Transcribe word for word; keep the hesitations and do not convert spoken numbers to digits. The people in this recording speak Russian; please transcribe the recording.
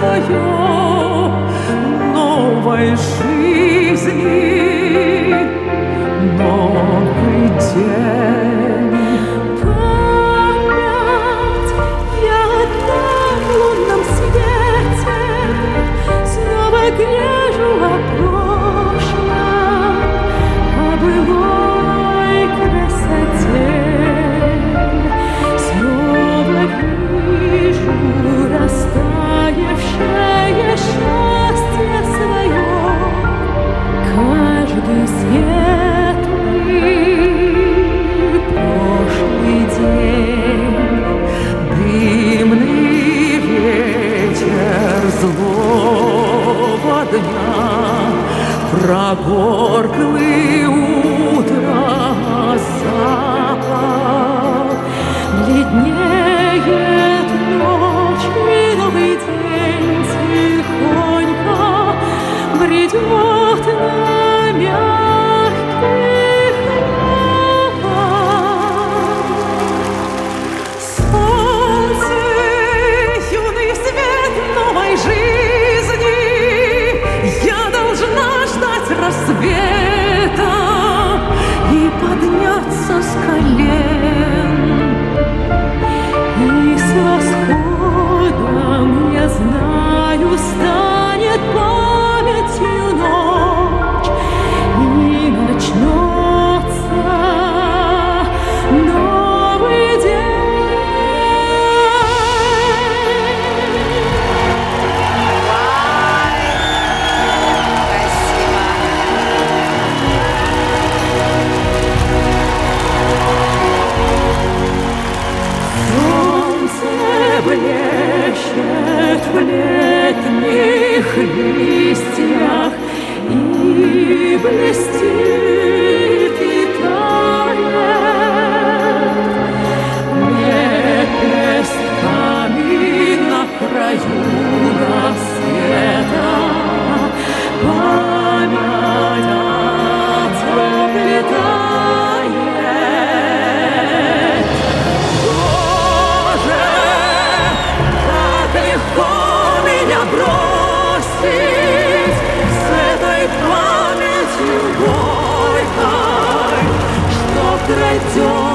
свое новой жизни, новый день. Память я одна в лунном свете снова грежу о прошлом, о былой красоте. Снова вижу растаявшее счастье свое, каждый светлый прошлый день, дымный ветер злого дня, прогорклый утро запах, бледнеет ночь, и новый день тихонько бредет на мягких лапах. Солнце, юный свет новой жизни, я должна ждать рассвета и подняться с колен. И с восходом, я знаю, станет памятью ночь, и начнется новый день. Солнце блещет в летних листьях и блестит и тает лепестками на краю рассвета. Память отплетает. Боже, как легко меня бросить с этой памятью горькой, что крадет